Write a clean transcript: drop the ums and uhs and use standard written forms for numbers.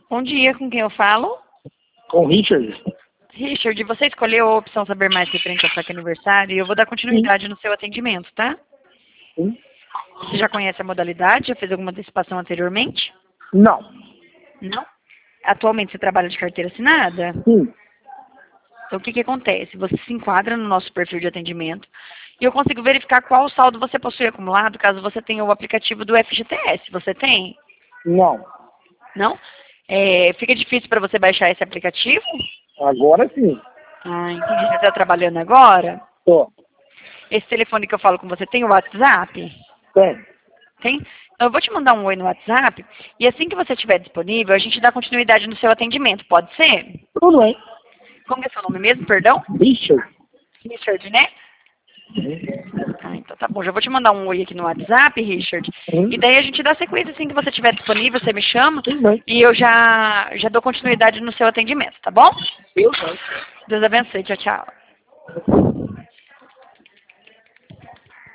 Bom dia, com quem eu falo? Com o Richard? Richard, você escolheu a opção Saber Mais referente ao seu aniversário e eu vou dar continuidade no seu atendimento, tá? Sim. Você já conhece a modalidade? Já fez alguma antecipação anteriormente? Não. Não? Atualmente você trabalha de carteira assinada? Sim. Então o que acontece? Você se enquadra no nosso perfil de atendimento e eu consigo verificar qual saldo você possui acumulado caso você tenha o aplicativo do FGTS. Você tem? Não. Não? Fica difícil para você baixar esse aplicativo? Agora sim. Ah, entendi. Você está trabalhando agora? Tô. Esse telefone que eu falo com você tem o WhatsApp? Tem. Tem? Então eu vou te mandar um oi no WhatsApp e assim que você estiver disponível, a gente dá continuidade no seu atendimento. Pode ser? Tudo bem. Como é seu nome mesmo, perdão? Richard. Richard, né? Ah, então tá bom. Já vou te mandar um oi aqui no WhatsApp, Richard. E daí a gente dá sequência assim que você estiver disponível, você me chama Tudo bem. e eu já dou continuidade no seu atendimento, tá bom? Eu sei. Deus abençoe. Tchau, tchau.